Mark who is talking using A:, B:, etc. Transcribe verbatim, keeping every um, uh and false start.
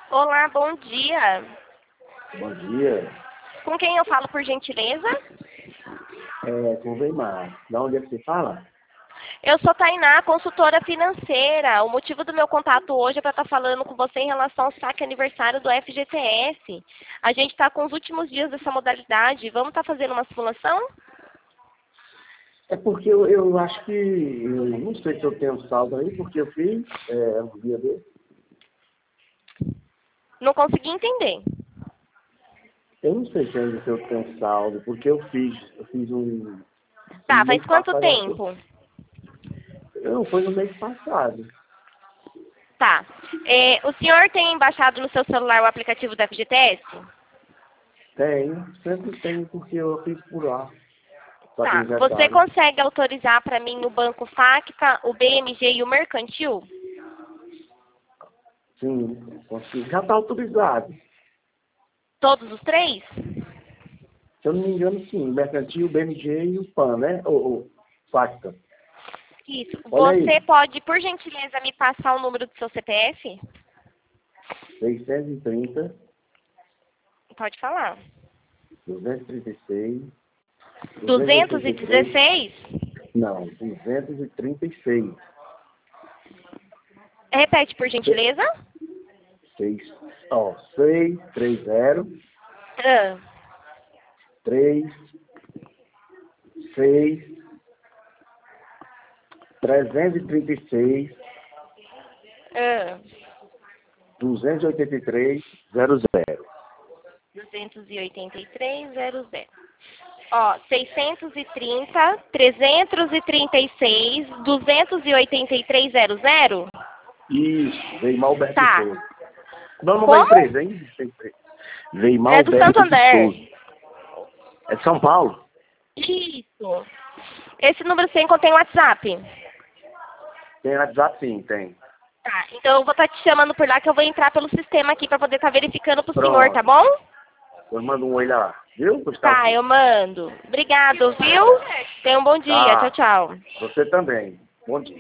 A: Olá, bom dia.
B: Bom dia.
A: Com quem eu falo, por gentileza?
B: É, com o Weimar. Da onde é que você fala?
A: Eu sou Tainá, consultora financeira. O motivo do meu contato hoje é para estar falando com você em relação ao saque aniversário do F G T S. A gente está com os últimos dias dessa modalidade. Vamos estar fazendo uma simulação?
B: É porque eu, eu acho que, eu não sei se eu tenho saldo aí, porque eu fiz é, um dia desse.
A: Não consegui entender.
B: Eu não sei se ainda se eu tenho saldo, porque eu fiz, eu fiz um...
A: Tá,
B: No
A: faz
B: mês
A: quanto
B: passado, eu
A: tempo?
B: não, foi no mês passado.
A: Tá. É, o senhor tem baixado no seu celular o aplicativo do F G T S?
B: Tenho, sempre tenho, porque eu fiz por lá. Só que
A: Tá.
B: já
A: Você
B: sabe.
A: consegue autorizar para mim o Banco Facta, o B M G e o Mercantil?
B: Sim, consigo. Já está autorizado.
A: Todos os três?
B: Se eu não me engano, sim. O Mercantil, o B M G e o PAN, né? O, o Facta.
A: Isso.
B: Olha aí.
A: Você pode, por gentileza, me passar o número do seu C P F?
B: seiscentos e trinta,
A: Pode falar.
B: duzentos e trinta e seis,
A: duzentos e dezesseis?
B: não, duzentos e trinta e seis,
A: Repete, por gentileza.
B: seis, ó, seis, três zero,
A: Ah,
B: três, seis, trezentos e trinta e seis,
A: ah.
B: duzentos e oitenta e três, zero zero.
A: duzentos e oitenta e três, zero zero. Ó, seiscentos e trinta, trezentos e trinta e seis, duzentos e oitenta e três, zero zero?
B: Isso, Veimar Alberto de
A: Tá.
B: Souza. Não, não da
A: Como?
B: empresa, hein? Da empresa. Veimar
A: É do
B: Alberto de
A: Santander.
B: Souza. É de São Paulo?
A: Isso. Esse número sem contém WhatsApp?
B: Tem WhatsApp, sim, tem.
A: Tá, então eu vou estar te chamando por lá que eu vou entrar pelo sistema aqui para poder estar verificando pro senhor, tá
B: Pronto.
A: bom?
B: Eu mando um oi lá, viu, Gustavo?
A: Tá, eu mando. Obrigado, viu? Tenha um bom dia. Tchau,
B: Tá,
A: tchau.
B: você também. Bom dia.